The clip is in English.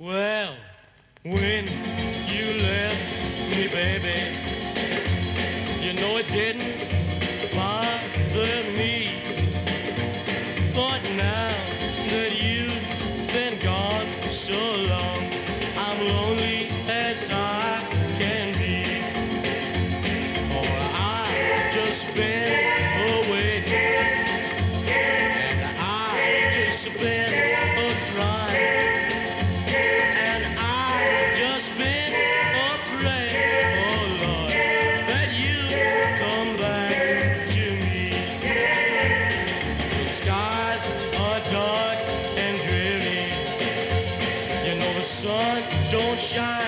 Well, when you left me, baby, you know it didn't bother me. But now that you've been gone so long, I'm lonely as I can be. For I've just been away, and I've just been a-crying. Dark and dreary, you know the sun don't shine